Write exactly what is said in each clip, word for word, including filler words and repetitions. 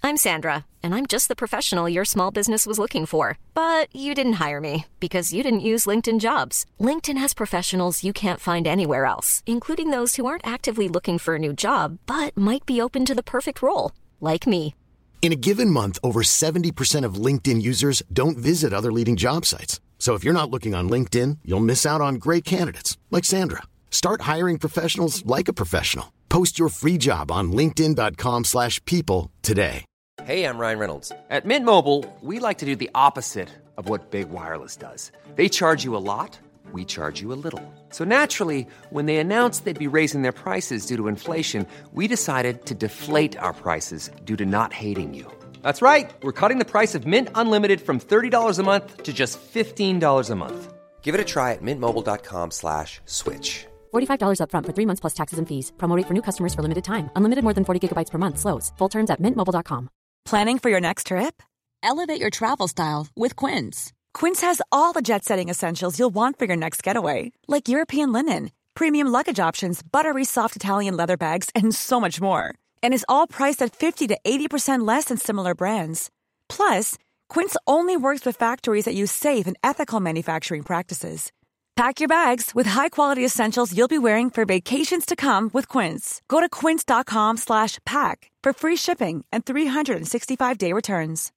I'm Sandra, and I'm just the professional your small business was looking for. But you didn't hire me because you didn't use LinkedIn Jobs. LinkedIn has professionals you can't find anywhere else, including those who aren't actively looking for a new job, but might be open to the perfect role, like me. In a given month, over seventy percent of LinkedIn users don't visit other leading job sites. So if you're not looking on LinkedIn, you'll miss out on great candidates like Sandra. Start hiring professionals like a professional. Post your free job on linkedin.com slash people today. Hey, I'm Ryan Reynolds. At Mint Mobile, we like to do the opposite of what Big Wireless does. They charge you a lot, we charge you a little. So naturally, when they announced they'd be raising their prices due to inflation, we decided to deflate our prices due to not hating you. That's right. We're cutting the price of Mint Unlimited from thirty dollars a month to just fifteen dollars a month. Give it a try at mintmobile.com slash switch. forty-five dollars up front for three months plus taxes and fees. Promo rate for new customers for limited time. Unlimited more than forty gigabytes per month slows. Full terms at mint mobile dot com. Planning for your next trip? Elevate your travel style with Quince. Quince has all the jet-setting essentials you'll want for your next getaway, like European linen, premium luggage options, buttery soft Italian leather bags, and so much more. And is all priced at fifty to eighty percent less than similar brands. Plus, Quince only works with factories that use safe and ethical manufacturing practices. Pack your bags with high-quality essentials you'll be wearing for vacations to come with Quince. Go to quince.com slash pack for free shipping and three sixty-five day returns.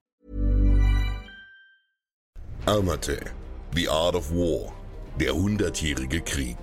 Almaty, The Art of War, der hundertjährige Krieg.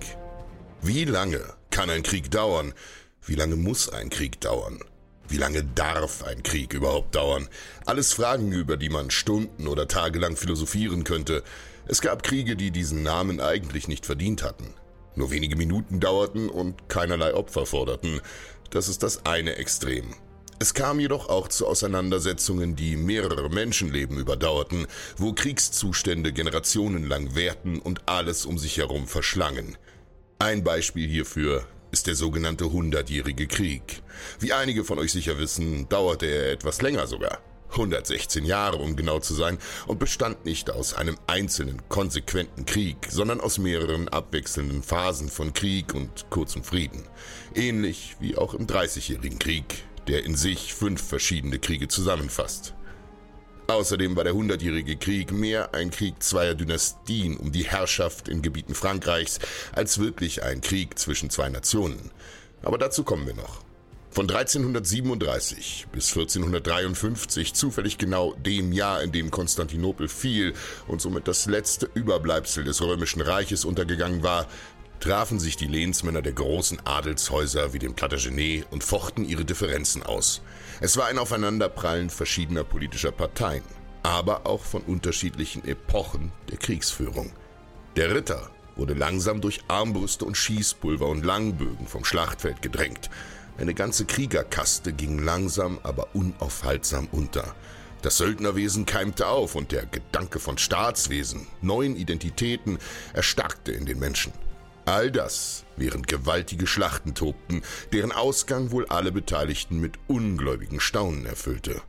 Wie lange kann ein Krieg dauern? Wie lange muss ein Krieg dauern? Wie lange darf ein Krieg überhaupt dauern? Alles Fragen, über die man Stunden oder tagelang philosophieren könnte. Es gab Kriege, die diesen Namen eigentlich nicht verdient hatten. Nur wenige Minuten dauerten und keinerlei Opfer forderten. Das ist das eine Extrem. Es kam jedoch auch zu Auseinandersetzungen, die mehrere Menschenleben überdauerten, wo Kriegszustände generationenlang währten und alles um sich herum verschlangen. Ein Beispiel hierfür ist der sogenannte Hundertjährige Krieg. Wie einige von euch sicher wissen, dauerte er etwas länger sogar. hundertsechzehn Jahre, um genau zu sein, und bestand nicht aus einem einzelnen, konsequenten Krieg, sondern aus mehreren abwechselnden Phasen von Krieg und kurzem Frieden. Ähnlich wie auch im Dreißigjährigen Krieg, der in sich fünf verschiedene Kriege zusammenfasst. Außerdem war der Hundertjährige Krieg mehr ein Krieg zweier Dynastien um die Herrschaft in Gebieten Frankreichs, als wirklich ein Krieg zwischen zwei Nationen. Aber dazu kommen wir noch. Von dreizehnhundertsiebenunddreißig bis vierzehnhundertdreiundfünfzig, zufällig genau dem Jahr, in dem Konstantinopel fiel und somit das letzte Überbleibsel des Römischen Reiches untergegangen war, trafen sich die Lehnsmänner der großen Adelshäuser wie dem Plantagenet und fochten ihre Differenzen aus. Es war ein Aufeinanderprallen verschiedener politischer Parteien, aber auch von unterschiedlichen Epochen der Kriegsführung. Der Ritter wurde langsam durch Armbrüste und Schießpulver und Langbögen vom Schlachtfeld gedrängt. Eine ganze Kriegerkaste ging langsam, aber unaufhaltsam unter. Das Söldnerwesen keimte auf und der Gedanke von Staatswesen, neuen Identitäten, erstarkte in den Menschen. All das, während gewaltige Schlachten tobten, deren Ausgang wohl alle Beteiligten mit ungläubigen Staunen erfüllte.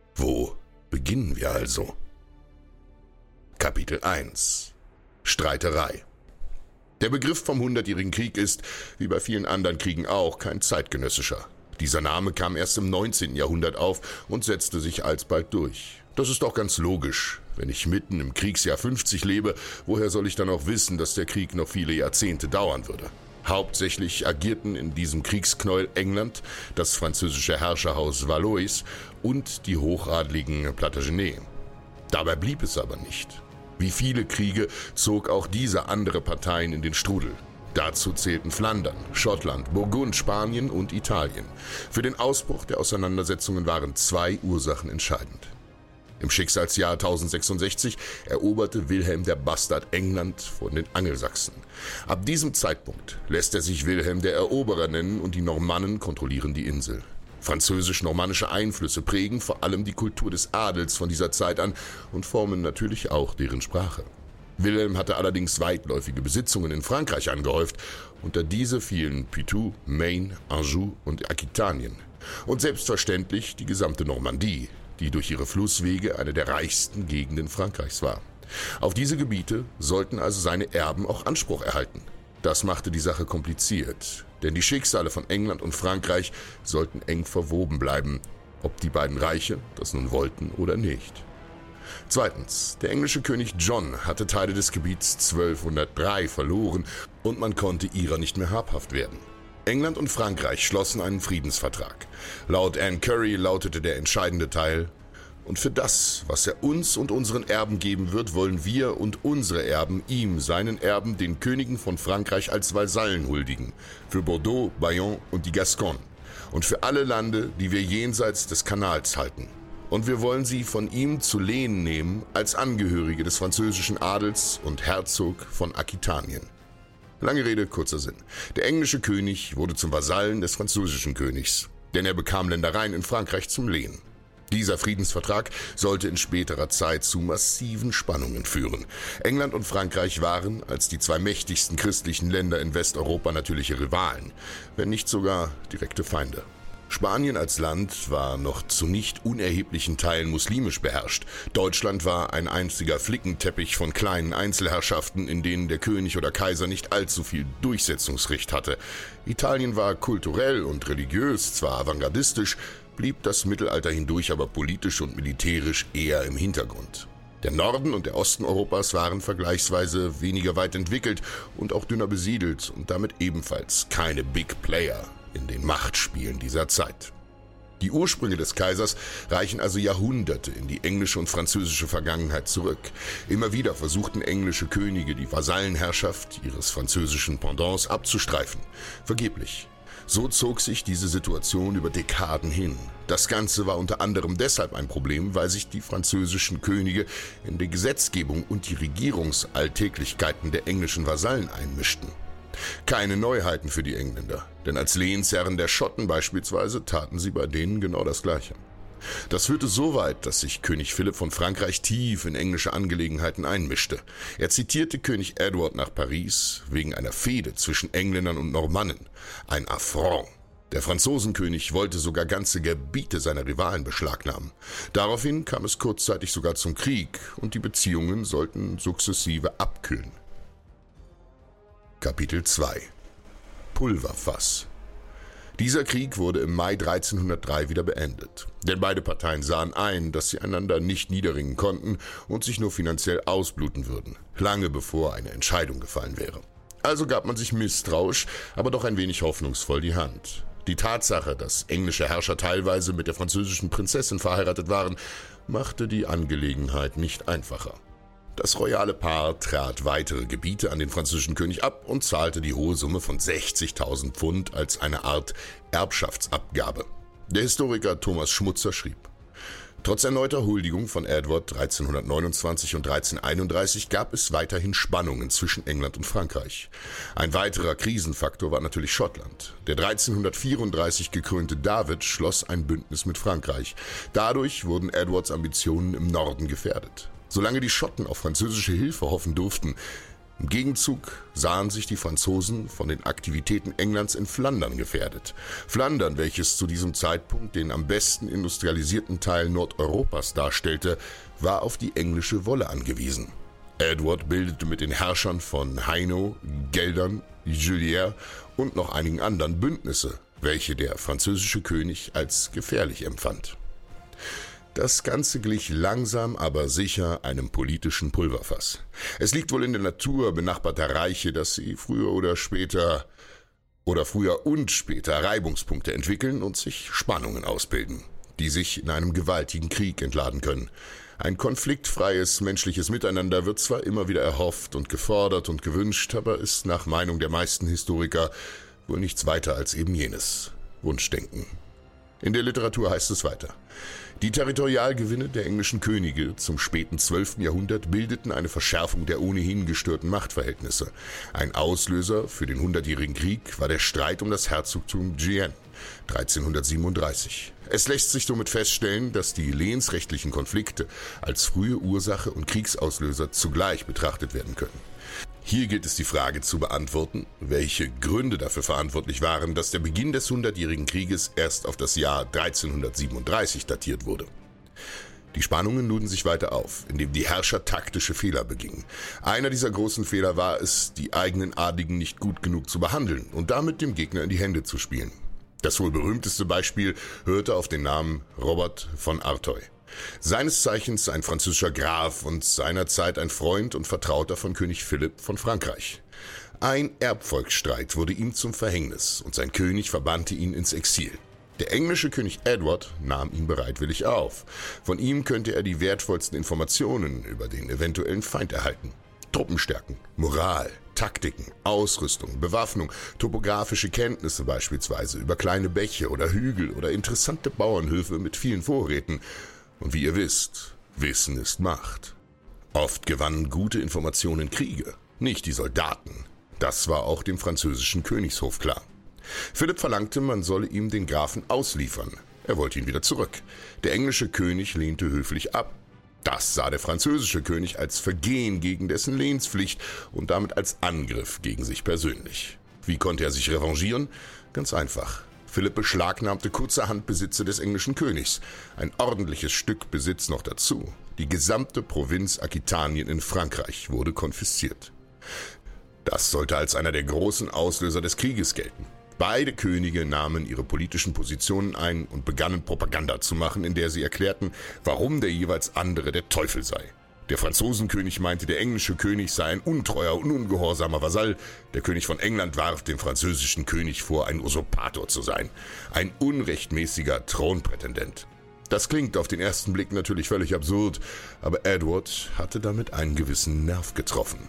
Wo beginnen wir also? Kapitel eins. Streiterei. Der Begriff vom Hundertjährigen Krieg ist, wie bei vielen anderen Kriegen auch, kein zeitgenössischer. Dieser Name kam erst im neunzehnten Jahrhundert auf und setzte sich alsbald durch. Das ist auch ganz logisch. Wenn ich mitten im Kriegsjahr fünfzig lebe, woher soll ich dann auch wissen, dass der Krieg noch viele Jahrzehnte dauern würde? Hauptsächlich agierten in diesem Kriegsknäuel England, das französische Herrscherhaus Valois und die hochadligen Plantagenet. Dabei blieb es aber nicht. Wie viele Kriege zog auch diese andere Parteien in den Strudel. Dazu zählten Flandern, Schottland, Burgund, Spanien und Italien. Für den Ausbruch der Auseinandersetzungen waren zwei Ursachen entscheidend. Im Schicksalsjahr tausendsechsundsechzig eroberte Wilhelm der Bastard England von den Angelsachsen. Ab diesem Zeitpunkt lässt er sich Wilhelm der Eroberer nennen und die Normannen kontrollieren die Insel. Französisch-normannische Einflüsse prägen vor allem die Kultur des Adels von dieser Zeit an und formen natürlich auch deren Sprache. Wilhelm hatte allerdings weitläufige Besitzungen in Frankreich angehäuft. Unter diese fielen Poitou, Maine, Anjou und Aquitanien. Und selbstverständlich die gesamte Normandie, die durch ihre Flusswege eine der reichsten Gegenden Frankreichs war. Auf diese Gebiete sollten also seine Erben auch Anspruch erhalten. Das machte die Sache kompliziert, denn die Schicksale von England und Frankreich sollten eng verwoben bleiben. ob die beiden Reiche das nun wollten oder nicht. Zweitens, der englische König John hatte Teile des Gebiets zwölfhundertdrei verloren und man konnte ihrer nicht mehr habhaft werden. England und Frankreich schlossen einen Friedensvertrag. Laut Anne Curry lautete der entscheidende Teil: Und für das, was er uns und unseren Erben geben wird, wollen wir und unsere Erben ihm, seinen Erben, den Königen von Frankreich als Vasallen huldigen, für Bordeaux, Bayonne und die Gascogne und für alle Lande, die wir jenseits des Kanals halten. Und wir wollen sie von ihm zu Lehen nehmen als Angehörige des französischen Adels und Herzog von Aquitanien. Lange Rede, kurzer Sinn. Der englische König wurde zum Vasallen des französischen Königs, denn er bekam Ländereien in Frankreich zum Lehen. Dieser Friedensvertrag sollte in späterer Zeit zu massiven Spannungen führen. England und Frankreich waren als die zwei mächtigsten christlichen Länder in Westeuropa natürliche Rivalen, wenn nicht sogar direkte Feinde. Spanien als Land war noch zu nicht unerheblichen Teilen muslimisch beherrscht. Deutschland war ein einziger Flickenteppich von kleinen Einzelherrschaften, in denen der König oder Kaiser nicht allzu viel Durchsetzungsrecht hatte. Italien war kulturell und religiös zwar avantgardistisch, blieb das Mittelalter hindurch aber politisch und militärisch eher im Hintergrund. Der Norden und der Osten Europas waren vergleichsweise weniger weit entwickelt und auch dünner besiedelt und damit ebenfalls keine Big Player in den Machtspielen dieser Zeit. Die Ursprünge des Kaisers reichen also Jahrhunderte in die englische und französische Vergangenheit zurück. Immer wieder versuchten englische Könige, die Vasallenherrschaft ihres französischen Pendants abzustreifen. Vergeblich. So zog sich diese Situation über Dekaden hin. Das Ganze war unter anderem deshalb ein Problem, weil sich die französischen Könige in die Gesetzgebung und die Regierungsalltäglichkeiten der englischen Vasallen einmischten. Keine Neuheiten für die Engländer, denn als Lehensherren der Schotten beispielsweise taten sie bei denen genau das Gleiche. Das führte so weit, dass sich König Philipp von Frankreich tief in englische Angelegenheiten einmischte. Er zitierte König Edward nach Paris wegen einer Fehde zwischen Engländern und Normannen. Ein Affront. Der Franzosenkönig wollte sogar ganze Gebiete seiner Rivalen beschlagnahmen. Daraufhin kam es kurzzeitig sogar zum Krieg und die Beziehungen sollten sukzessive abkühlen. Kapitel zwei. Pulverfass. Dieser Krieg wurde im Mai dreizehnhundertdrei wieder beendet, denn beide Parteien sahen ein, dass sie einander nicht niederringen konnten und sich nur finanziell ausbluten würden, lange bevor eine Entscheidung gefallen wäre. Also gab man sich misstrauisch, aber doch ein wenig hoffnungsvoll die Hand. Die Tatsache, dass englische Herrscher teilweise mit der französischen Prinzessin verheiratet waren, machte die Angelegenheit nicht einfacher. Das royale Paar trat weitere Gebiete an den französischen König ab und zahlte die hohe Summe von sechzigtausend Pfund als eine Art Erbschaftsabgabe. Der Historiker Thomas Schmutzer schrieb: Trotz erneuter Huldigung von Edward dreizehnhundertneunundzwanzig und dreizehnhunderteinunddreißig gab es weiterhin Spannungen zwischen England und Frankreich. Ein weiterer Krisenfaktor war natürlich Schottland. Der dreizehnhundertvierunddreißig gekrönte David schloss ein Bündnis mit Frankreich. Dadurch wurden Edwards Ambitionen im Norden gefährdet. Solange die Schotten auf französische Hilfe hoffen durften, im Gegenzug sahen sich die Franzosen von den Aktivitäten Englands in Flandern gefährdet. Flandern, welches zu diesem Zeitpunkt den am besten industrialisierten Teil Nordeuropas darstellte, war auf die englische Wolle angewiesen. Edward bildete mit den Herrschern von Hainaut, Geldern, Juliers und noch einigen anderen Bündnisse, welche der französische König als gefährlich empfand. Das Ganze glich langsam, aber sicher einem politischen Pulverfass. Es liegt wohl in der Natur benachbarter Reiche, dass sie früher oder später oder früher und später Reibungspunkte entwickeln und sich Spannungen ausbilden, die sich in einem gewaltigen Krieg entladen können. Ein konfliktfreies menschliches Miteinander wird zwar immer wieder erhofft und gefordert und gewünscht, aber ist nach Meinung der meisten Historiker wohl nichts weiter als eben jenes Wunschdenken. In der Literatur heißt es weiter: Die Territorialgewinne der englischen Könige zum späten zwölften Jahrhundert bildeten eine Verschärfung der ohnehin gestörten Machtverhältnisse. Ein Auslöser für den Hundertjährigen Krieg war der Streit um das Herzogtum Guyenne dreizehnhundertsiebenunddreißig. Es lässt sich somit feststellen, dass die lehensrechtlichen Konflikte als frühe Ursache und Kriegsauslöser zugleich betrachtet werden können. Hier gilt es die Frage zu beantworten, welche Gründe dafür verantwortlich waren, dass der Beginn des Hundertjährigen Krieges erst auf das Jahr dreizehnhundertsiebenunddreißig datiert wurde. Die Spannungen luden sich weiter auf, indem die Herrscher taktische Fehler begingen. Einer dieser großen Fehler war es, die eigenen Adligen nicht gut genug zu behandeln und damit dem Gegner in die Hände zu spielen. Das wohl berühmteste Beispiel hörte auf den Namen Robert von Artois. Seines Zeichens ein französischer Graf und seinerzeit ein Freund und Vertrauter von König Philipp von Frankreich. Ein Erbfolgsstreit wurde ihm zum Verhängnis und sein König verbannte ihn ins Exil. Der englische König Edward nahm ihn bereitwillig auf. Von ihm könnte er die wertvollsten Informationen über den eventuellen Feind erhalten. Truppenstärken, Moral, Taktiken, Ausrüstung, Bewaffnung, topografische Kenntnisse beispielsweise über kleine Bäche oder Hügel oder interessante Bauernhöfe mit vielen Vorräten. Und wie ihr wisst, Wissen ist Macht. Oft gewannen gute Informationen Kriege, nicht die Soldaten. Das war auch dem französischen Königshof klar. Philipp verlangte, man solle ihm den Grafen ausliefern. Er wollte ihn wieder zurück. Der englische König lehnte höflich ab. Das sah der französische König als Vergehen gegen dessen Lehnspflicht und damit als Angriff gegen sich persönlich. Wie konnte er sich revanchieren? Ganz einfach. Philipp beschlagnahmte kurzerhand Besitze des englischen Königs. Ein ordentliches Stück Besitz noch dazu. Die gesamte Provinz Aquitanien in Frankreich wurde konfisziert. Das sollte als einer der großen Auslöser des Krieges gelten. Beide Könige nahmen ihre politischen Positionen ein und begannen Propaganda zu machen, in der sie erklärten, warum der jeweils andere der Teufel sei. Der Franzosenkönig meinte, der englische König sei ein untreuer und ungehorsamer Vasall. Der König von England warf dem französischen König vor, ein Usurpator zu sein, ein unrechtmäßiger Thronprätendent. Das klingt auf den ersten Blick natürlich völlig absurd, aber Edward hatte damit einen gewissen Nerv getroffen.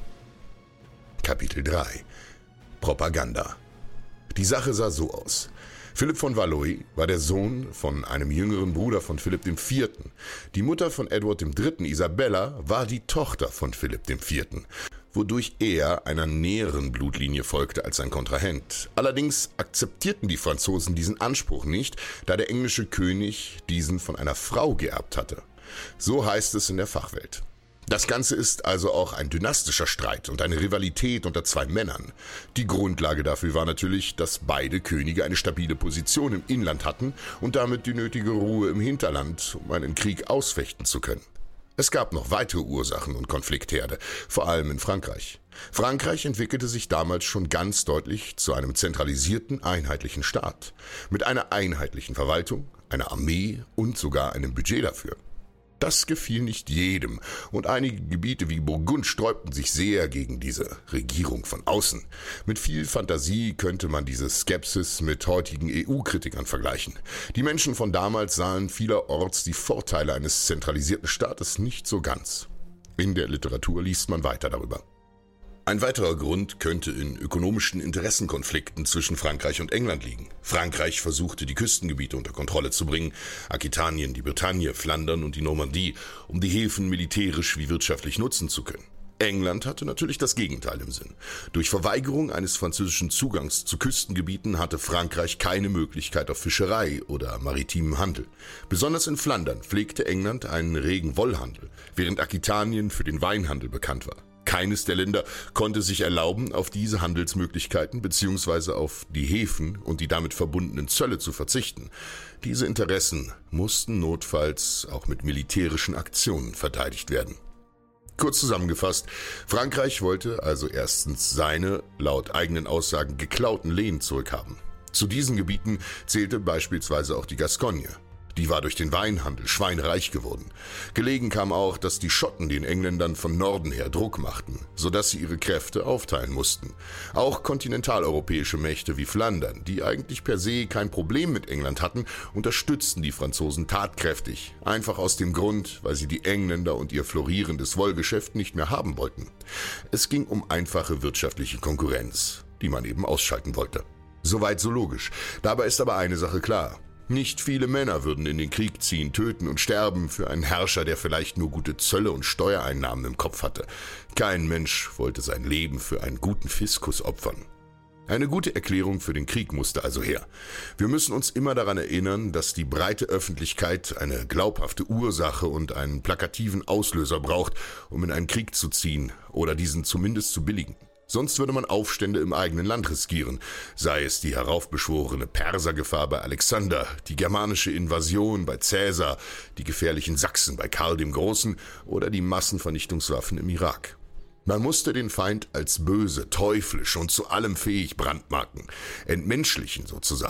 Kapitel drei. Propaganda. Die Sache sah so aus. Philipp von Valois war der Sohn von einem jüngeren Bruder von Philipp dem Vierten. Die Mutter von Edward dem Dritten, Isabella, war die Tochter von Philipp dem Vierten, wodurch er einer näheren Blutlinie folgte als sein Kontrahent. Allerdings akzeptierten die Franzosen diesen Anspruch nicht, da der englische König diesen von einer Frau geerbt hatte. So heißt es in der Fachwelt. Das Ganze ist also auch ein dynastischer Streit und eine Rivalität unter zwei Männern. Die Grundlage dafür war natürlich, dass beide Könige eine stabile Position im Inland hatten und damit die nötige Ruhe im Hinterland, um einen Krieg ausfechten zu können. Es gab noch weitere Ursachen und Konfliktherde, vor allem in Frankreich. Frankreich entwickelte sich damals schon ganz deutlich zu einem zentralisierten, einheitlichen Staat, mit einer einheitlichen Verwaltung, einer Armee und sogar einem Budget dafür. Das gefiel nicht jedem und einige Gebiete wie Burgund sträubten sich sehr gegen diese Regierung von außen. Mit viel Fantasie könnte man diese Skepsis mit heutigen E U-Kritikern vergleichen. Die Menschen von damals sahen vielerorts die Vorteile eines zentralisierten Staates nicht so ganz. In der Literatur liest man weiter darüber. Ein weiterer Grund könnte in ökonomischen Interessenkonflikten zwischen Frankreich und England liegen. Frankreich versuchte, die Küstengebiete unter Kontrolle zu bringen, Aquitanien, die Bretagne, Flandern und die Normandie, um die Häfen militärisch wie wirtschaftlich nutzen zu können. England hatte natürlich das Gegenteil im Sinn. Durch Verweigerung eines französischen Zugangs zu Küstengebieten hatte Frankreich keine Möglichkeit auf Fischerei oder maritimen Handel. Besonders in Flandern pflegte England einen regen Wollhandel, während Aquitanien für den Weinhandel bekannt war. Keines der Länder konnte sich erlauben, auf diese Handelsmöglichkeiten bzw. auf die Häfen und die damit verbundenen Zölle zu verzichten. Diese Interessen mussten notfalls auch mit militärischen Aktionen verteidigt werden. Kurz zusammengefasst, Frankreich wollte also erstens seine, laut eigenen Aussagen, geklauten Lehen zurückhaben. Zu diesen Gebieten zählte beispielsweise auch die Gascogne. Die war durch den Weinhandel schweinereich geworden. Gelegen kam auch, dass die Schotten den Engländern von Norden her Druck machten, sodass sie ihre Kräfte aufteilen mussten. Auch kontinentaleuropäische Mächte wie Flandern, die eigentlich per se kein Problem mit England hatten, unterstützten die Franzosen tatkräftig, einfach aus dem Grund, weil sie die Engländer und ihr florierendes Wollgeschäft nicht mehr haben wollten. Es ging um einfache wirtschaftliche Konkurrenz, die man eben ausschalten wollte. Soweit so logisch. Dabei ist aber eine Sache klar. Nicht viele Männer würden in den Krieg ziehen, töten und sterben für einen Herrscher, der vielleicht nur gute Zölle und Steuereinnahmen im Kopf hatte. Kein Mensch wollte sein Leben für einen guten Fiskus opfern. Eine gute Erklärung für den Krieg musste also her. Wir müssen uns immer daran erinnern, dass die breite Öffentlichkeit eine glaubhafte Ursache und einen plakativen Auslöser braucht, um in einen Krieg zu ziehen oder diesen zumindest zu billigen. Sonst würde man Aufstände im eigenen Land riskieren, sei es die heraufbeschworene Persergefahr bei Alexander, die germanische Invasion bei Cäsar, die gefährlichen Sachsen bei Karl dem Großen oder die Massenvernichtungswaffen im Irak. Man musste den Feind als böse, teuflisch und zu allem fähig brandmarken, entmenschlichen sozusagen.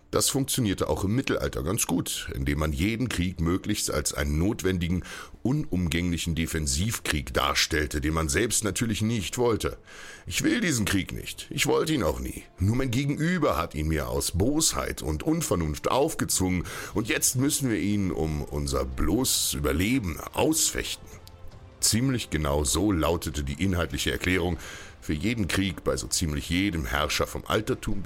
Das funktionierte auch im Mittelalter ganz gut, indem man jeden Krieg möglichst als einen notwendigen, unumgänglichen Defensivkrieg darstellte, den man selbst natürlich nicht wollte. Ich will diesen Krieg nicht, ich wollte ihn auch nie. Nur mein Gegenüber hat ihn mir aus Bosheit und Unvernunft aufgezwungen und jetzt müssen wir ihn um unser bloßes Überleben ausfechten. Ziemlich genau so lautete die inhaltliche Erklärung für jeden Krieg bei so ziemlich jedem Herrscher vom Altertum.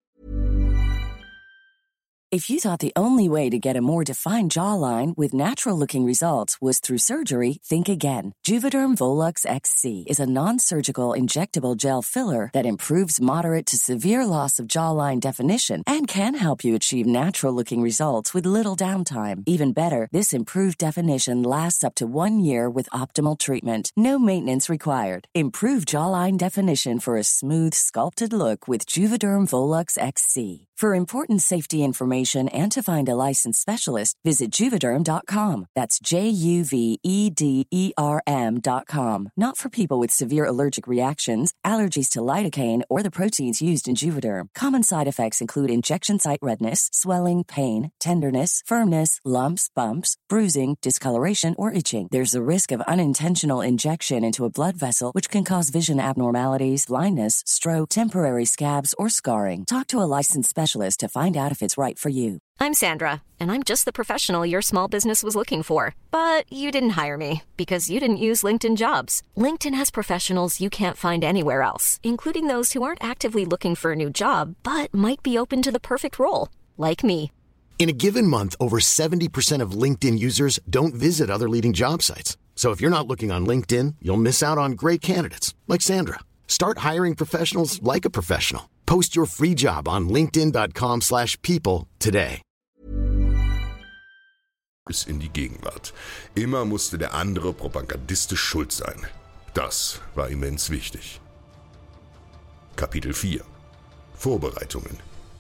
If you thought the only way to get a more defined jawline with natural-looking results was through surgery, think again. Juvederm Volux X C is a non-surgical injectable gel filler that improves moderate to severe loss of jawline definition and can help you achieve natural-looking results with little downtime. Even better, this improved definition lasts up to one year with optimal treatment. No maintenance required. Improve jawline definition for a smooth, sculpted look with Juvederm Volux X C. For important safety information and to find a licensed specialist, visit Juvederm dot com. That's J U V E D E R M dot com. Not for people with severe allergic reactions, allergies to lidocaine, or the proteins used in Juvederm. Common side effects include injection site redness, swelling, pain, tenderness, firmness, lumps, bumps, bruising, discoloration, or itching. There's a risk of unintentional injection into a blood vessel, which can cause vision abnormalities, blindness, stroke, temporary scabs, or scarring. Talk to a licensed specialist to find out if it's right for you. I'm Sandra, and I'm just the professional your small business was looking for. But you didn't hire me because you didn't use LinkedIn Jobs. LinkedIn has professionals you can't find anywhere else, including those who aren't actively looking for a new job, but might be open to the perfect role, like me. In a given month, over seventy percent of LinkedIn users don't visit other leading job sites. So if you're not looking on LinkedIn, you'll miss out on great candidates like Sandra. Start hiring professionals like a professional. Post your free job on linkedin dot com slash people today. Bis in die Gegenwart. Immer musste der andere propagandistisch schuld sein. Das war immens wichtig. Kapitel vier. Vorbereitungen.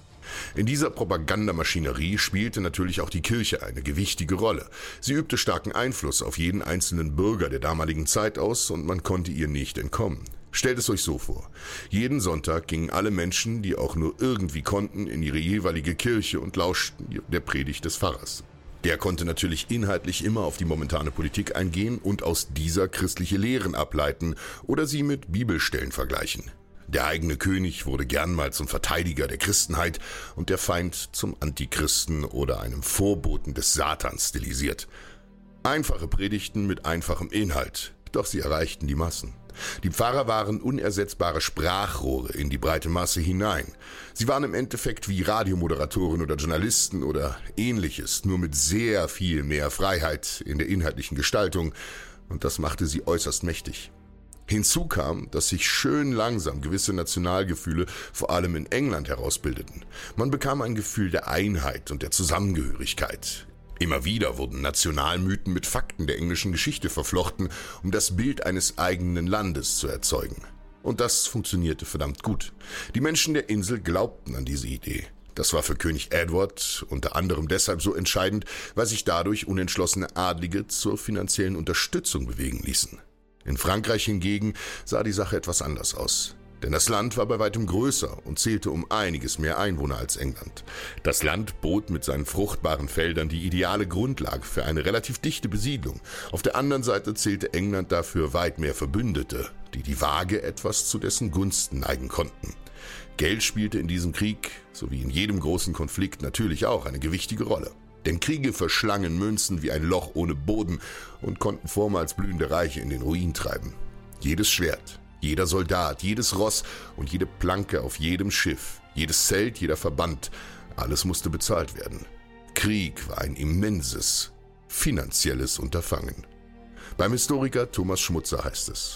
In dieser Propagandamaschinerie spielte natürlich auch die Kirche eine gewichtige Rolle. Sie übte starken Einfluss auf jeden einzelnen Bürger der damaligen Zeit aus und man konnte ihr nicht entkommen. Stellt es euch so vor. Jeden Sonntag gingen alle Menschen, die auch nur irgendwie konnten, in ihre jeweilige Kirche und lauschten der Predigt des Pfarrers. Der konnte natürlich inhaltlich immer auf die momentane Politik eingehen und aus dieser christliche Lehren ableiten oder sie mit Bibelstellen vergleichen. Der eigene König wurde gern mal zum Verteidiger der Christenheit und der Feind zum Antichristen oder einem Vorboten des Satans stilisiert. Einfache Predigten mit einfachem Inhalt, doch sie erreichten die Massen. Die Pfarrer waren unersetzbare Sprachrohre in die breite Masse hinein. Sie waren im Endeffekt wie Radiomoderatoren oder Journalisten oder ähnliches, nur mit sehr viel mehr Freiheit in der inhaltlichen Gestaltung, und das machte sie äußerst mächtig. Hinzu kam, dass sich schön langsam gewisse Nationalgefühle vor allem in England herausbildeten. Man bekam ein Gefühl der Einheit und der Zusammengehörigkeit. Immer wieder wurden Nationalmythen mit Fakten der englischen Geschichte verflochten, um das Bild eines eigenen Landes zu erzeugen. Und das funktionierte verdammt gut. Die Menschen der Insel glaubten an diese Idee. Das war für König Edward unter anderem deshalb so entscheidend, weil sich dadurch unentschlossene Adlige zur finanziellen Unterstützung bewegen ließen. In Frankreich hingegen sah die Sache etwas anders aus. Denn das Land war bei weitem größer und zählte um einiges mehr Einwohner als England. Das Land bot mit seinen fruchtbaren Feldern die ideale Grundlage für eine relativ dichte Besiedlung. Auf der anderen Seite zählte England dafür weit mehr Verbündete, die die Waage etwas zu dessen Gunsten neigen konnten. Geld spielte in diesem Krieg, sowie in jedem großen Konflikt, natürlich auch eine gewichtige Rolle. Denn Kriege verschlangen Münzen wie ein Loch ohne Boden und konnten vormals blühende Reiche in den Ruin treiben. Jedes Schwert, jeder Soldat, jedes Ross und jede Planke auf jedem Schiff, jedes Zelt, jeder Verband, alles musste bezahlt werden. Krieg war ein immenses, finanzielles Unterfangen. Beim Historiker Thomas Schmutzer heißt es: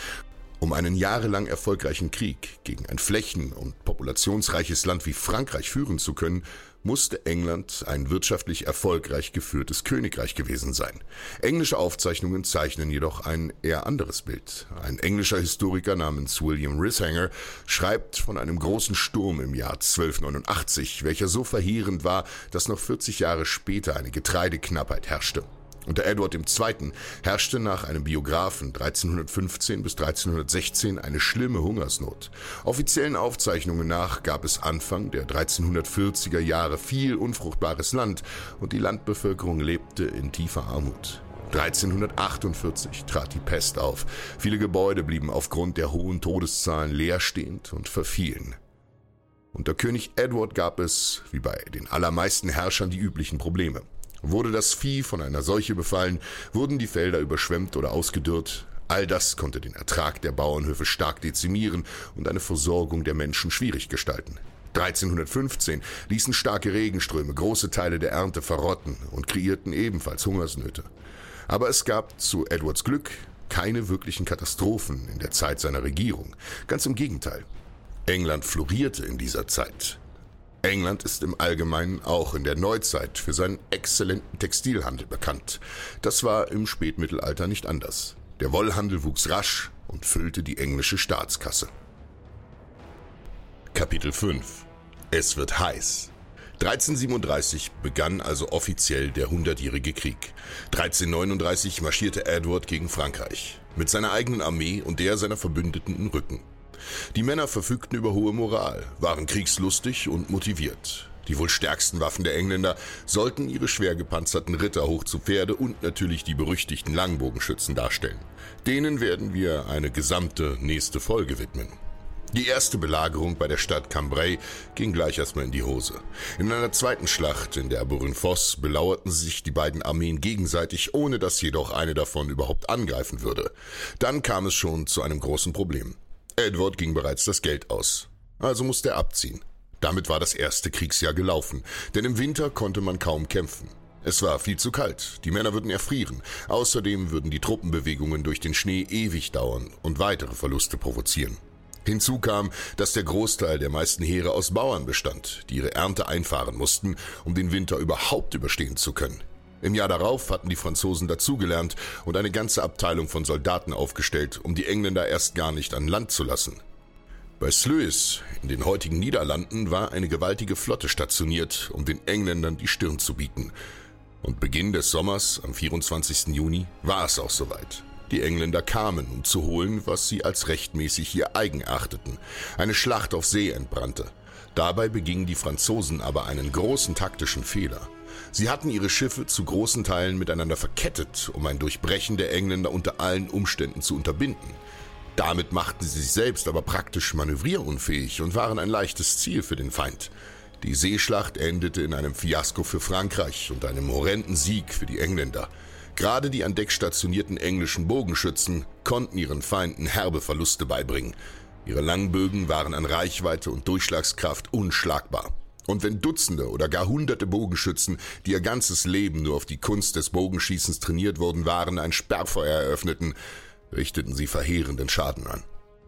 Um einen jahrelang erfolgreichen Krieg gegen ein flächen- und populationsreiches Land wie Frankreich führen zu können, musste England ein wirtschaftlich erfolgreich geführtes Königreich gewesen sein. Englische Aufzeichnungen zeichnen jedoch ein eher anderes Bild. Ein englischer Historiker namens William Rishanger schreibt von einem großen Sturm im Jahr zwölfhundertneunundachtzig, welcher so verheerend war, dass noch vierzig Jahre später eine Getreideknappheit herrschte. Unter Edward der Zweite. herrschte nach einem Biographen dreizehnhundertfünfzehn bis dreizehnhundertsechzehn eine schlimme Hungersnot. Offiziellen Aufzeichnungen nach gab es Anfang der dreizehnhundertvierziger Jahre viel unfruchtbares Land und die Landbevölkerung lebte in tiefer Armut. dreizehnhundertachtundvierzig trat die Pest auf. Viele Gebäude blieben aufgrund der hohen Todeszahlen leerstehend und verfielen. Unter König Edward gab es, wie bei den allermeisten Herrschern, die üblichen Probleme. Wurde das Vieh von einer Seuche befallen, wurden die Felder überschwemmt oder ausgedürrt. All das konnte den Ertrag der Bauernhöfe stark dezimieren und eine Versorgung der Menschen schwierig gestalten. dreizehnhundertfünfzehn ließen starke Regenströme große Teile der Ernte verrotten und kreierten ebenfalls Hungersnöte. Aber es gab zu Edwards Glück keine wirklichen Katastrophen in der Zeit seiner Regierung. Ganz im Gegenteil. England florierte in dieser Zeit. England ist im Allgemeinen auch in der Neuzeit für seinen exzellenten Textilhandel bekannt. Das war im Spätmittelalter nicht anders. Der Wollhandel wuchs rasch und füllte die englische Staatskasse. Kapitel fünf. Es wird heiß. dreizehnhundertsiebenunddreißig begann also offiziell der Hundertjährige Krieg. dreizehnhundertneununddreißig marschierte Edward gegen Frankreich, mit seiner eigenen Armee und der seiner Verbündeten im Rücken. Die Männer verfügten über hohe Moral, waren kriegslustig und motiviert. Die wohl stärksten Waffen der Engländer sollten ihre schwer gepanzerten Ritter hoch zu Pferde und natürlich die berüchtigten Langbogenschützen darstellen. Denen werden wir eine gesamte nächste Folge widmen. Die erste Belagerung bei der Stadt Cambrai ging gleich erstmal in die Hose. In einer zweiten Schlacht, in der Burin-Fosse, belauerten sich die beiden Armeen gegenseitig, ohne dass jedoch eine davon überhaupt angreifen würde. Dann kam es schon zu einem großen Problem. Edward ging bereits das Geld aus, also musste er abziehen. Damit war das erste Kriegsjahr gelaufen, denn im Winter konnte man kaum kämpfen. Es war viel zu kalt, die Männer würden erfrieren, außerdem würden die Truppenbewegungen durch den Schnee ewig dauern und weitere Verluste provozieren. Hinzu kam, dass der Großteil der meisten Heere aus Bauern bestand, die ihre Ernte einfahren mussten, um den Winter überhaupt überstehen zu können. Im Jahr darauf hatten die Franzosen dazugelernt und eine ganze Abteilung von Soldaten aufgestellt, um die Engländer erst gar nicht an Land zu lassen. Bei Sluis, in den heutigen Niederlanden, war eine gewaltige Flotte stationiert, um den Engländern die Stirn zu bieten. Und Beginn des Sommers, am vierundzwanzigsten Juni, war es auch soweit. Die Engländer kamen, um zu holen, was sie als rechtmäßig ihr eigen erachteten. Eine Schlacht auf See entbrannte. Dabei begingen die Franzosen aber einen großen taktischen Fehler. Sie hatten ihre Schiffe zu großen Teilen miteinander verkettet, um ein Durchbrechen der Engländer unter allen Umständen zu unterbinden. Damit machten sie sich selbst aber praktisch manövrierunfähig und waren ein leichtes Ziel für den Feind. Die Seeschlacht endete in einem Fiasko für Frankreich und einem horrenden Sieg für die Engländer. Gerade die an Deck stationierten englischen Bogenschützen konnten ihren Feinden herbe Verluste beibringen. Ihre Langbögen waren an Reichweite und Durchschlagskraft unschlagbar. Und wenn Dutzende oder gar hunderte Bogenschützen, die ihr ganzes Leben nur auf die Kunst des Bogenschießens trainiert worden waren, ein Sperrfeuer eröffneten, richteten sie verheerenden Schaden an.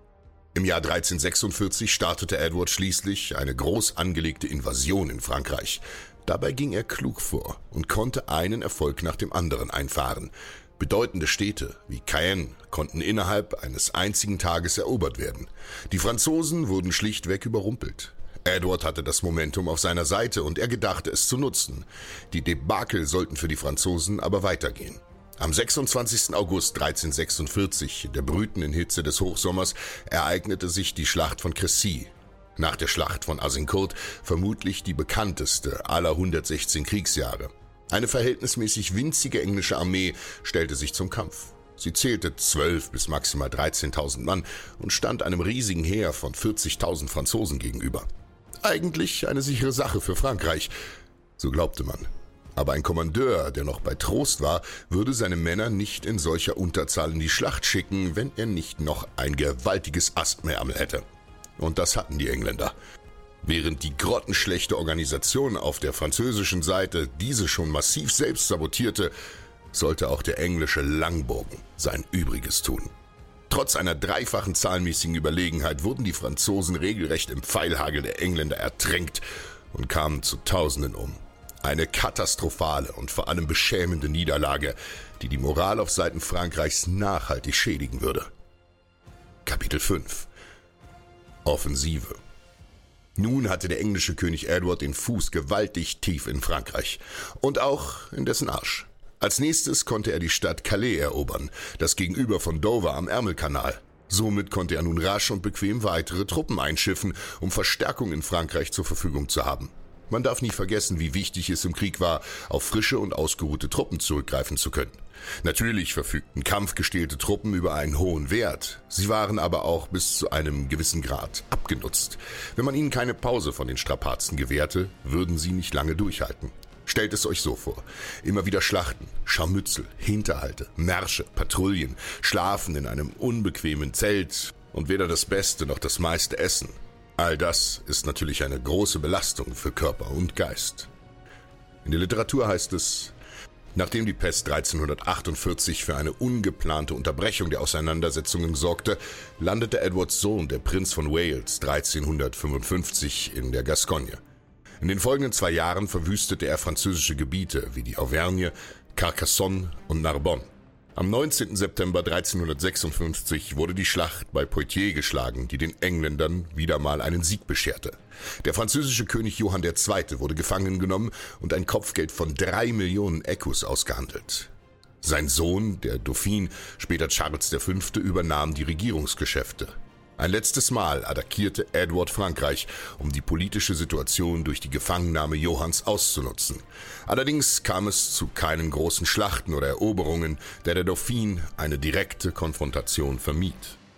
Im Jahr dreizehnhundertsechsundvierzig startete Edward schließlich eine groß angelegte Invasion in Frankreich. Dabei ging er klug vor und konnte einen Erfolg nach dem anderen einfahren. Bedeutende Städte wie Caen konnten innerhalb eines einzigen Tages erobert werden. Die Franzosen wurden schlichtweg überrumpelt. Edward hatte das Momentum auf seiner Seite und er gedachte es zu nutzen. Die Debakel sollten für die Franzosen aber weitergehen. Am sechsundzwanzigsten August dreizehnhundertsechsundvierzig, in der brütenden Hitze des Hochsommers, ereignete sich die Schlacht von Crécy. Nach der Schlacht von Azincourt vermutlich die bekannteste aller hundertsechzehn Kriegsjahre. Eine verhältnismäßig winzige englische Armee stellte sich zum Kampf. Sie zählte zwölf bis maximal dreizehntausend Mann und stand einem riesigen Heer von vierzigtausend Franzosen gegenüber. Eigentlich eine sichere Sache für Frankreich, so glaubte man. Aber ein Kommandeur, der noch bei Trost war, würde seine Männer nicht in solcher Unterzahl in die Schlacht schicken, wenn er nicht noch ein gewaltiges Ast mehr am hätte. Und das hatten die Engländer. Während die grottenschlechte Organisation auf der französischen Seite diese schon massiv selbst sabotierte, sollte auch der englische Langbogen sein Übriges tun. Trotz einer dreifachen zahlenmäßigen Überlegenheit wurden die Franzosen regelrecht im Pfeilhagel der Engländer ertränkt und kamen zu Tausenden um. Eine katastrophale und vor allem beschämende Niederlage, die die Moral auf Seiten Frankreichs nachhaltig schädigen würde. Kapitel fünf. Offensive. Nun hatte der englische König Edward den Fuß gewaltig tief in Frankreich und auch in dessen Arsch. Als nächstes konnte er die Stadt Calais erobern, das Gegenüber von Dover am Ärmelkanal. Somit konnte er nun rasch und bequem weitere Truppen einschiffen, um Verstärkung in Frankreich zur Verfügung zu haben. Man darf nie vergessen, wie wichtig es im Krieg war, auf frische und ausgeruhte Truppen zurückgreifen zu können. Natürlich verfügten kampfgestählte Truppen über einen hohen Wert. Sie waren aber auch bis zu einem gewissen Grad abgenutzt. Wenn man ihnen keine Pause von den Strapazen gewährte, würden sie nicht lange durchhalten. Stellt es euch so vor. Immer wieder Schlachten, Scharmützel, Hinterhalte, Märsche, Patrouillen, Schlafen in einem unbequemen Zelt und weder das Beste noch das meiste Essen. All das ist natürlich eine große Belastung für Körper und Geist. In der Literatur heißt es: Nachdem die Pest dreizehnhundertachtundvierzig für eine ungeplante Unterbrechung der Auseinandersetzungen sorgte, landete Edwards Sohn, der Prinz von Wales, dreizehnhundertfünfundfünfzig in der Gascogne. In den folgenden zwei Jahren verwüstete er französische Gebiete wie die Auvergne, Carcassonne und Narbonne. Am neunzehnten September dreizehnhundertsechsundfünfzig wurde die Schlacht bei Poitiers geschlagen, die den Engländern wieder mal einen Sieg bescherte. Der französische König Johann der Zweite wurde gefangen genommen und ein Kopfgeld von drei Millionen Écus ausgehandelt. Sein Sohn, der Dauphin, später Charles der Fünfte, übernahm die Regierungsgeschäfte. Ein letztes Mal attackierte Edward Frankreich, um die politische Situation durch die Gefangennahme Johanns auszunutzen. Allerdings kam es zu keinen großen Schlachten oder Eroberungen, da der Dauphin eine direkte Konfrontation vermied.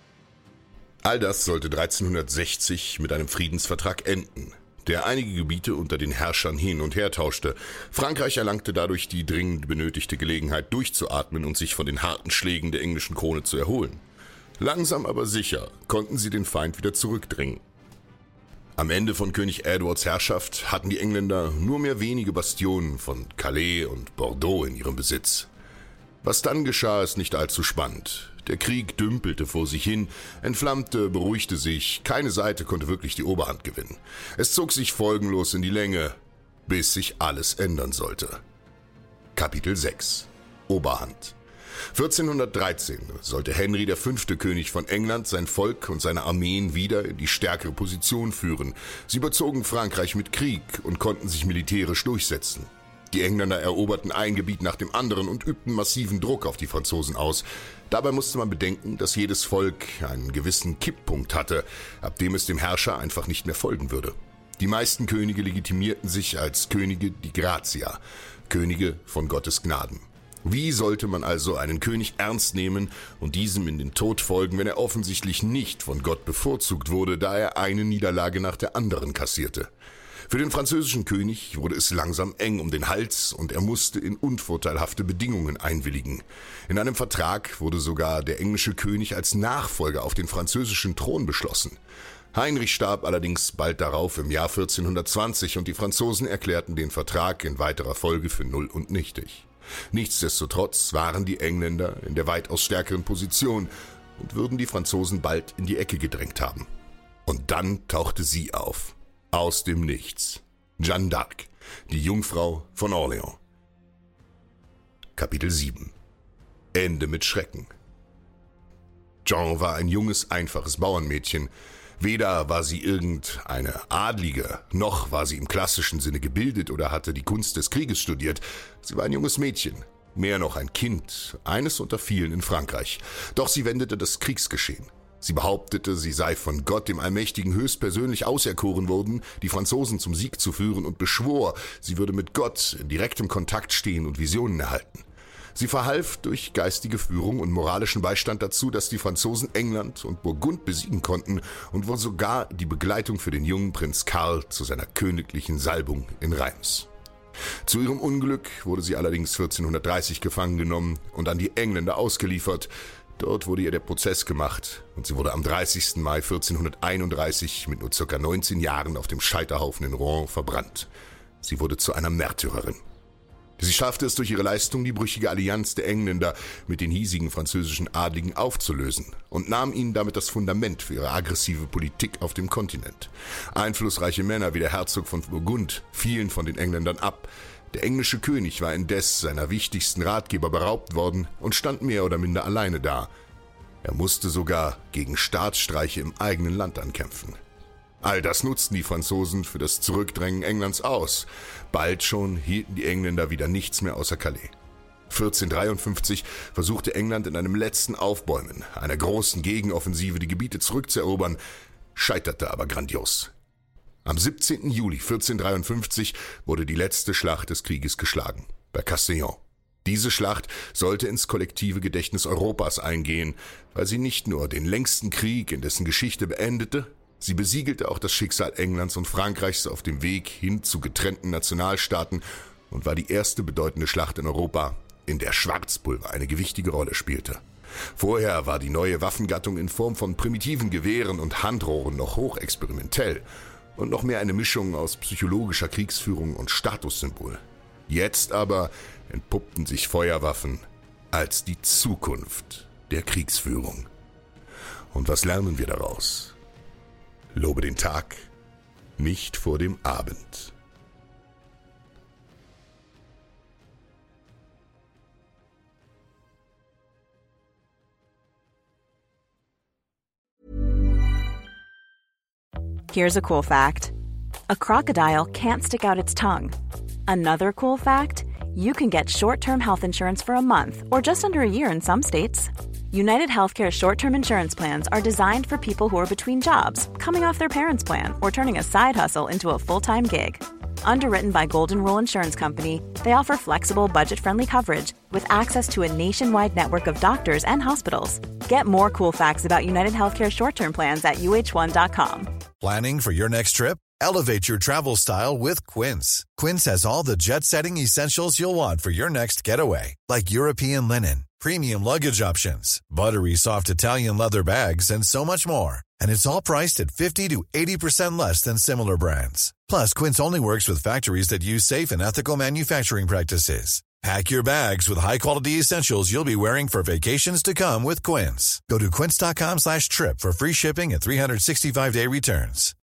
All das sollte dreizehnhundertsechzig mit einem Friedensvertrag enden, der einige Gebiete unter den Herrschern hin und her tauschte. Frankreich erlangte dadurch die dringend benötigte Gelegenheit, durchzuatmen und sich von den harten Schlägen der englischen Krone zu erholen. Langsam aber sicher konnten sie den Feind wieder zurückdrängen. Am Ende von König Edwards Herrschaft hatten die Engländer nur mehr wenige Bastionen von Calais und Bordeaux in ihrem Besitz. Was dann geschah, ist nicht allzu spannend. Der Krieg dümpelte vor sich hin, entflammte, beruhigte sich, keine Seite konnte wirklich die Oberhand gewinnen. Es zog sich folgenlos in die Länge, bis sich alles ändern sollte. Kapitel sechs. Oberhand. vierzehnhundertdreizehn sollte Henry der Fünfte, König von England, sein Volk und seine Armeen wieder in die stärkere Position führen. Sie überzogen Frankreich mit Krieg und konnten sich militärisch durchsetzen. Die Engländer eroberten ein Gebiet nach dem anderen und übten massiven Druck auf die Franzosen aus. Dabei musste man bedenken, dass jedes Volk einen gewissen Kipppunkt hatte, ab dem es dem Herrscher einfach nicht mehr folgen würde. Die meisten Könige legitimierten sich als Könige di Grazia, Könige von Gottes Gnaden. Wie sollte man also einen König ernst nehmen und diesem in den Tod folgen, wenn er offensichtlich nicht von Gott bevorzugt wurde, da er eine Niederlage nach der anderen kassierte? Für den französischen König wurde es langsam eng um den Hals und er musste in unvorteilhafte Bedingungen einwilligen. In einem Vertrag wurde sogar der englische König als Nachfolger auf den französischen Thron beschlossen. Heinrich starb allerdings bald darauf im Jahr vierzehnhundertzwanzig und die Franzosen erklärten den Vertrag in weiterer Folge für null und nichtig. Nichtsdestotrotz waren die Engländer in der weitaus stärkeren Position und würden die Franzosen bald in die Ecke gedrängt haben. Und dann tauchte sie auf. Aus dem Nichts. Jeanne d'Arc, die Jungfrau von Orléans. Kapitel sieben. Ende mit Schrecken. Jeanne war ein junges, einfaches Bauernmädchen. Weder war sie irgendeine Adlige, noch war sie im klassischen Sinne gebildet oder hatte die Kunst des Krieges studiert. Sie war ein junges Mädchen, mehr noch ein Kind, eines unter vielen in Frankreich. Doch sie wendete das Kriegsgeschehen. Sie behauptete, sie sei von Gott, dem Allmächtigen, höchstpersönlich auserkoren worden, die Franzosen zum Sieg zu führen und beschwor, sie würde mit Gott in direktem Kontakt stehen und Visionen erhalten. Sie verhalf durch geistige Führung und moralischen Beistand dazu, dass die Franzosen England und Burgund besiegen konnten und war sogar die Begleitung für den jungen Prinz Karl zu seiner königlichen Salbung in Reims. Zu ihrem Unglück wurde sie allerdings vierzehnhundertdreißig gefangen genommen und an die Engländer ausgeliefert. Dort wurde ihr der Prozess gemacht und sie wurde am dreißigsten Mai vierzehnhunderteinunddreißig mit nur ca. neunzehn Jahren auf dem Scheiterhaufen in Rouen verbrannt. Sie wurde zu einer Märtyrerin. Sie schaffte es durch ihre Leistung, die brüchige Allianz der Engländer mit den hiesigen französischen Adligen aufzulösen und nahm ihnen damit das Fundament für ihre aggressive Politik auf dem Kontinent. Einflussreiche Männer wie der Herzog von Burgund fielen von den Engländern ab. Der englische König war indes seiner wichtigsten Ratgeber beraubt worden und stand mehr oder minder alleine da. Er musste sogar gegen Staatsstreiche im eigenen Land ankämpfen. All das nutzten die Franzosen für das Zurückdrängen Englands aus. Bald schon hielten die Engländer wieder nichts mehr außer Calais. vierzehnhundertdreiundfünfzig versuchte England in einem letzten Aufbäumen, einer großen Gegenoffensive, die Gebiete zurückzuerobern, scheiterte aber grandios. Am siebzehnten Juli vierzehnhundertdreiundfünfzig wurde die letzte Schlacht des Krieges geschlagen, bei Castillon. Diese Schlacht sollte ins kollektive Gedächtnis Europas eingehen, weil sie nicht nur den längsten Krieg in dessen Geschichte beendete, sie besiegelte auch das Schicksal Englands und Frankreichs auf dem Weg hin zu getrennten Nationalstaaten und war die erste bedeutende Schlacht in Europa, in der Schwarzpulver eine gewichtige Rolle spielte. Vorher war die neue Waffengattung in Form von primitiven Gewehren und Handrohren noch hochexperimentell und noch mehr eine Mischung aus psychologischer Kriegsführung und Statussymbol. Jetzt aber entpuppten sich Feuerwaffen als die Zukunft der Kriegsführung. Und was lernen wir daraus? Lobe den Tag, nicht vor dem Abend. Here's a cool fact. A crocodile can't stick out its tongue. Another cool fact, you can get short-term health insurance for a month or just under a year in some states. United Healthcare short-term insurance plans are designed for people who are between jobs, coming off their parents' plan, or turning a side hustle into a full-time gig. Underwritten by Golden Rule Insurance Company, they offer flexible, budget-friendly coverage with access to a nationwide network of doctors and hospitals. Get more cool facts about United Healthcare short-term plans at U H one dot com. Planning for your next trip? Elevate your travel style with Quince. Quince has all the jet-setting essentials you'll want for your next getaway, like European linen, premium luggage options, buttery soft Italian leather bags, and so much more. And it's all priced at fifty to eighty percent less than similar brands. Plus, Quince only works with factories that use safe and ethical manufacturing practices. Pack your bags with high-quality essentials you'll be wearing for vacations to come with Quince. Go to quince.com slash trip for free shipping and three sixty-five day returns.